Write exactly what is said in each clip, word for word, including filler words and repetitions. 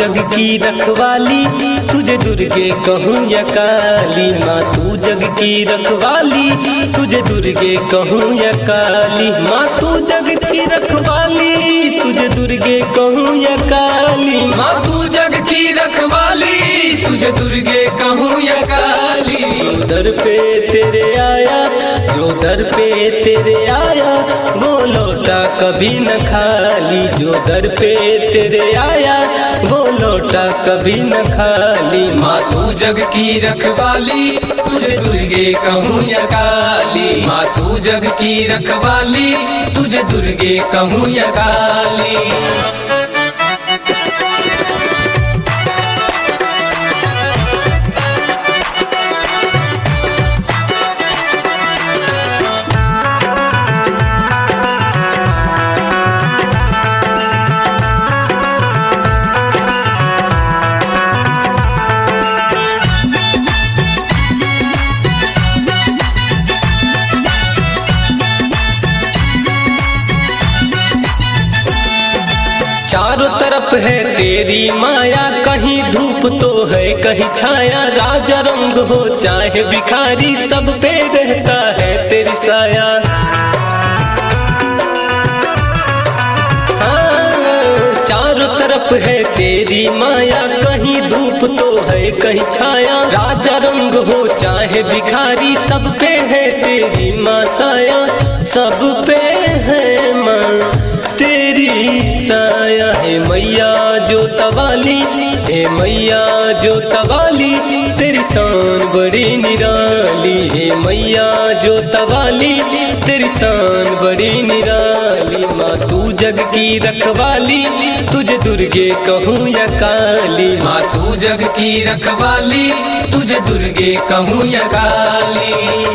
जग की रखवाली, तुझे दुर्गे कहूँ या काली। माँ तू जग की रखवाली, तुझे दुर्गे कहूँ या काली। माँ तू जग की रखवाली, तुझे दुर्गे कहूँ या काली। माँ तू जग की रखवाली, तुझे दुर्गे कहूँ या काली। जो दर पे तेरे आया, जो दर पे तेरे आया, वो लौटा कभी न खाली। जो दर पे तेरे आया, वो लौटा कभी न खाली। माँ तू जग की रखवाली, तुझे दुर्गे कहूँ या काली। माँ तू जग की रखवाली, तुझे दुर्गे कहूँ या काली। चारों तरफ है तेरी माया, कहीं धूप तो है कहीं छाया। राजा रंग हो चाहे भिखारी, सब पे रहता है तेरी साया। हाँ, चारों तरफ है तेरी माया, कहीं धूप तो है कहीं छाया। राजा रंग हो चाहे भिखारी, सब पे है तेरी माँ साया। सब पे है माँ तेरी साया। हे मैया जो तवाली, हे मैया जो तवाली, तेरी शान बड़ी निराली। हे मैया जो तवाली, तेरी शान बड़ी निराली। माँ तू जग की रखवाली, तुझे दुर्गे कहूँ या काली। माँ तू जग की रखवाली, तुझे दुर्गे कहूँ या काली।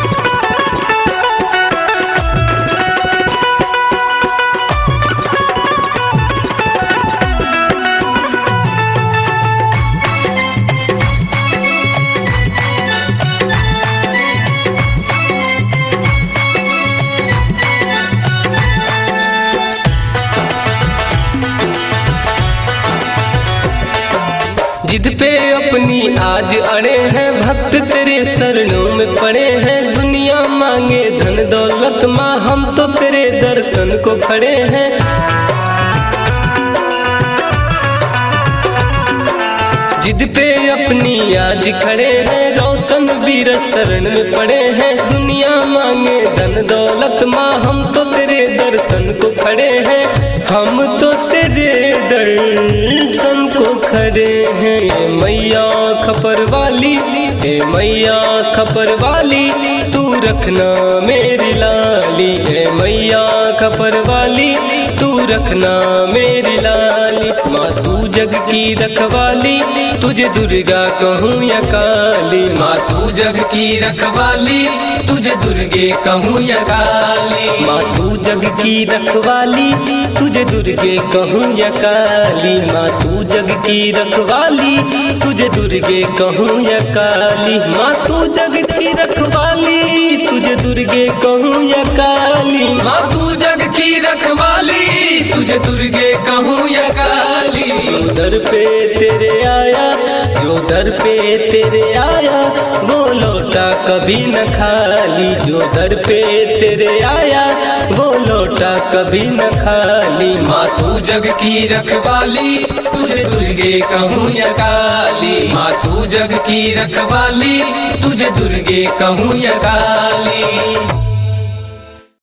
जिद पे अपनी आज अड़े हैं, भक्त तेरे शरणों में पड़े हैं। दुनिया मांगे धन दौलत माँ, हम तो तेरे दर्शन को खड़े हैं। जिद पे अपनी आज खड़े हैं, रोशन वीर शरण में पड़े हैं। दुनिया मांगे धन दौलत माँ, हम तो तेरे दर्शन को खड़े हैं। हम तो तेरे दर्शन को खड़े हैं। हे मैया खपर वाली, हे मैया खपर वाली, तू रखना मेरी लाली। हे मैया खपर वाली, तू रखना मेरी लाली। माँ तू जग की रखवाली, तुझे दुर्गा कहूँ या काली। माँ तू जग की रखवाली, तुझे दुर्गे कहूँ या काली। माँ तू जग की रखवाली, तुझे दुर्गे कहूँ या काली। माँ तू जग की रखवाली, तुझे दुर्गे कहूँ या काली। माँ तू जग की रखवाली, तुझे दुर्गे कहूँ या काली। माँ तू जग की रखवाली, तुझे दुर्गे कहूँ या काली। जो दर पे तेरे आया, जो दर पे तेरे आया, वो लौटा कभी न खाली। जो दर पे तेरे आया, वो लौटा कभी न खाली। माँ तू जग की रखवाली, तुझे दुर्गे कहूँ या काली। माँ तू जग की रखवाली, तुझे दुर्गे कहूँ या काली।